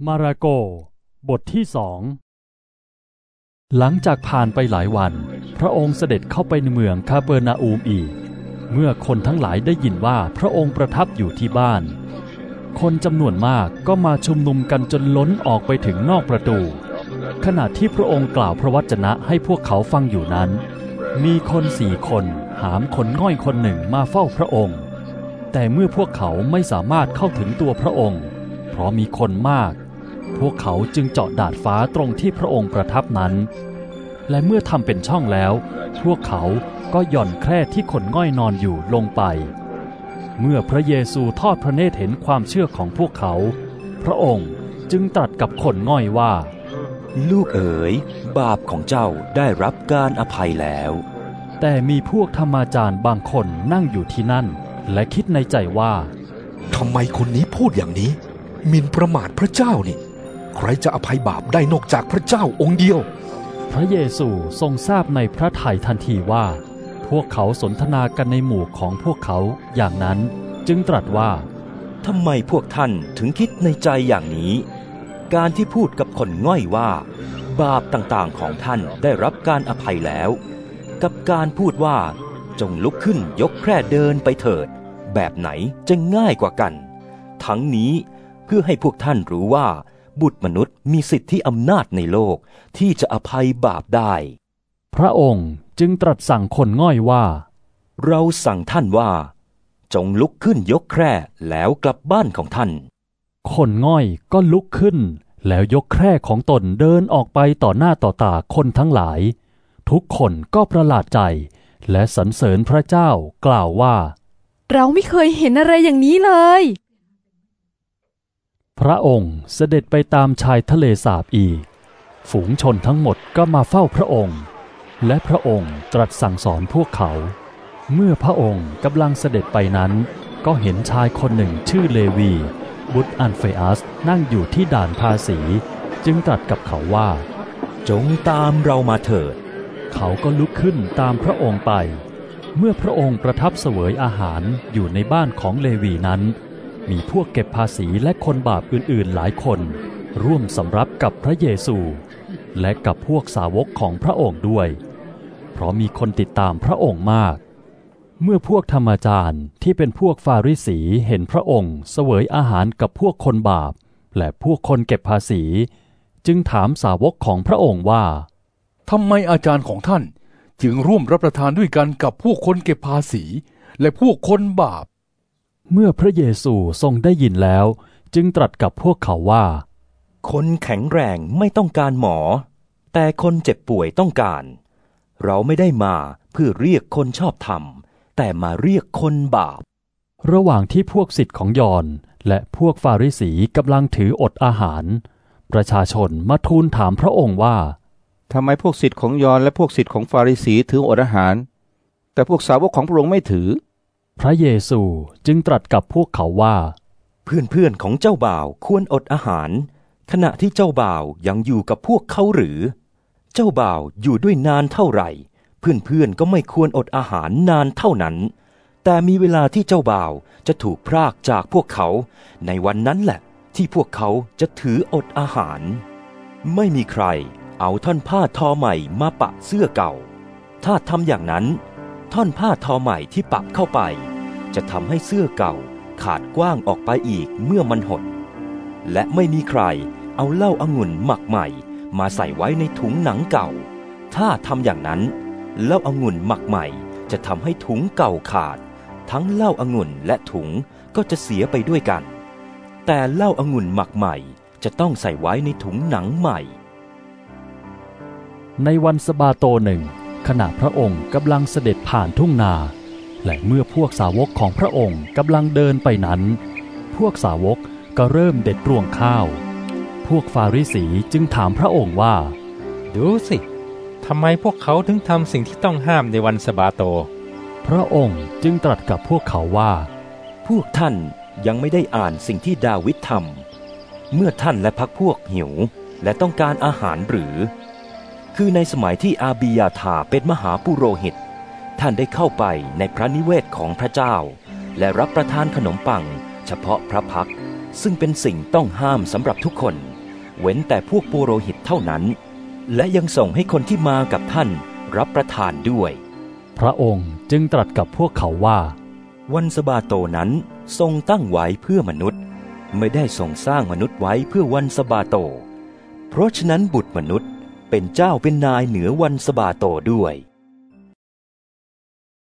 มาระโกบทที่2หลังจากผ่านไปหลายวันพระองค์เสด็จเข้าไปในเมืองคาเปอร์นาอูมอีกเมื่อคนทั้งหลายได้ยินว่าพระองค์ประทับอยู่ที่บ้านคนจำนวนมากก็มาชุมนุมกันจนล้นออกไปถึงนอกประตูขณะที่พระองค์กล่าวพระวจนะให้พวกเขาฟังอยู่นั้นมีคน4 คนหามคนง่อยคนหนึ่งมาเฝ้าพระองค์แต่เมื่อพวกเขาไม่สามารถเข้าถึงตัวพระองค์เพราะมีคนมากพวกเขาจึงเจาะดาดฟ้าตรงที่พระองค์ประทับนั้นและเมื่อทำเป็นช่องแล้วพวกเขาก็หย่อนแคร่ที่คนง่อยนอนอยู่ลงไปเมื่อพระเยซูทอดพระเนตรเห็นความเชื่อของพวกเขาพระองค์จึงตรัสกับคนง่อยว่าลูกเอ๋ยบาปของเจ้าได้รับการอภัยแล้วแต่มีพวกธรรมาจารย์บางคนนั่งอยู่ที่นั่นและคิดในใจว่าทำไมคนนี้พูดอย่างนี้หมิ่นประมาทพระเจ้านี่ใครจะอภัยบาปได้นอกจากพระเจ้าองค์เดียวพระเยซูทรงทราบในพระทัยทันทีว่าพวกเขาสนทนากันในหมู่ของพวกเขาอย่างนั้นจึงตรัสว่าทำไมพวกท่านถึงคิดในใจอย่างนี้การที่พูดกับคนง่อยว่าบาปต่างๆของท่านได้รับการอภัยแล้วกับการพูดว่าจงลุกขึ้นยกแคร่เดินไปเถิดแบบไหนจะง่ายกว่ากันทั้งนี้เพื่อให้พวกท่านรู้ว่าบุตรมนุษย์มีสิทธิอำนาจในโลกที่จะอภัยบาปได้พระองค์จึงตรัสสั่งคนง่อยว่าเราสั่งท่านว่าจงลุกขึ้นยกแคร่แล้วกลับบ้านของท่านคนง่อยก็ลุกขึ้นแล้วยกแคร่ของตนเดินออกไปต่อหน้าต่อตาคนทั้งหลายทุกคนก็ประหลาดใจและสรรเสริญพระเจ้ากล่าวว่าเราไม่เคยเห็นอะไรอย่างนี้เลยพระองค์เสด็จไปตามชายทะเลสาบอีกฝูงชนทั้งหมดก็มาเฝ้าพระองค์และพระองค์ตรัสสั่งสอนพวกเขาเมื่อพระองค์กำลังเสด็จไปนั้นก็เห็นชายคนหนึ่งชื่อเลวีบุตรอัลเฟอัสนั่งอยู่ที่ด่านภาษีจึงตรัสกับเขาว่าจงตามเรามาเถิดเขาก็ลุกขึ้นตามพระองค์ไปเมื่อพระองค์ประทับเสวยอาหารอยู่ในบ้านของเลวีนั้นมีพวกเก็บภาษีและคนบาปอื่นๆหลายคนร่วมสำรับกับพระเยซูและกับพวกสาวกของพระองค์ด้วยเพราะมีคนติดตามพระองค์มากเมื่อพวกธรรมาจารย์ที่เป็นพวกฟาริสีเห็นพระองค์เสวยอาหารกับพวกคนบาปและพวกคนเก็บภาษีจึงถามสาวกของพระองค์ว่าทำไมอาจารย์ของท่านจึงร่วมรับประทานด้วยกันกับพวกคนเก็บภาษีและพวกคนบาปเมื่อพระเยซูทรงได้ยินแล้วจึงตรัสกับพวกเขาว่าคนแข็งแรงไม่ต้องการหมอแต่คนเจ็บป่วยต้องการเราไม่ได้มาเพื่อเรียกคนชอบธรรมแต่มาเรียกคนบาประหว่างที่พวกศิษย์ของยอห์นและพวกฟาริสีกำลังถืออดอาหารประชาชนมาทูลถามพระองค์ว่าทำไมพวกศิษย์ของยอห์นและพวกศิษย์ของฟาริสีถืออดอาหารแต่พวกสาวกของพระองค์ไม่ถือพระเยซูจึงตรัสกับพวกเขาว่าเพื่อนๆของเจ้าบ่าวควรอดอาหารขณะที่เจ้าบ่าวยังอยู่กับพวกเขาหรือเจ้าบ่าวอยู่ด้วยนานเท่าไหร่เพื่อนๆก็ไม่ควรอดอาหารนานเท่านั้นแต่มีเวลาที่เจ้าบ่าวจะถูกพรากจากพวกเขาในวันนั้นแหละที่พวกเขาจะถืออดอาหารไม่มีใครเอาท่อนผ้าทอใหม่มาปะเสื้อเก่าถ้าทำอย่างนั้นท่อนผ้าทอใหม่ที่ปะเข้าไปจะทำให้เสื้อเก่าขาดกว้างออกไปอีกเมื่อมันหดและไม่มีใครเอาเหล้าองุ่นหมักใหม่มาใส่ไว้ในถุงหนังเก่าถ้าทำอย่างนั้นเหล้าองุ่นหมักใหม่จะทำให้ถุงเก่าขาดทั้งเหล้าองุ่นและถุงก็จะเสียไปด้วยกันแต่เหล้าองุ่นหมักใหม่จะต้องใส่ไว้ในถุงหนังใหม่ในวันสะบาโตหนึ่งขณะพระองค์กำลังเสด็จผ่านทุ่งนาและเมื่อพวกสาวกของพระองค์กำลังเดินไปนั้นพวกสาวกก็เริ่มเด็ดรวงข้าวพวกฟาริสีจึงถามพระองค์ว่าดูสิทำไมพวกเขาถึงทำสิ่งที่ต้องห้ามในวันสะบาโตพระองค์จึงตรัสกับพวกเขาว่าพวกท่านยังไม่ได้อ่านสิ่งที่ดาวิดทำเมื่อท่านและพรรคพวกหิวและต้องการอาหารหรือคือในสมัยที่อาบียาธาเป็นมหาปุโรหิตท่านได้เข้าไปในพระนิเวศของพระเจ้าและรับประทานขนมปังเฉพาะพระพรรคซึ่งเป็นสิ่งต้องห้ามสำหรับทุกคนเว้นแต่พวกปุโรหิตเท่านั้นและยังส่งให้คนที่มากับท่านรับประทานด้วยพระองค์จึงตรัสกับพวกเขาว่าวันสะบาโตนั้นทรงตั้งไว้เพื่อมนุษย์ไม่ได้ทรงสร้างมนุษย์ไว้เพื่อวันสะบาโตเพราะฉะนั้นบุตรมนุษย์เป็นเจ้าเป็นนายเหนือวันสะบาโตด้วย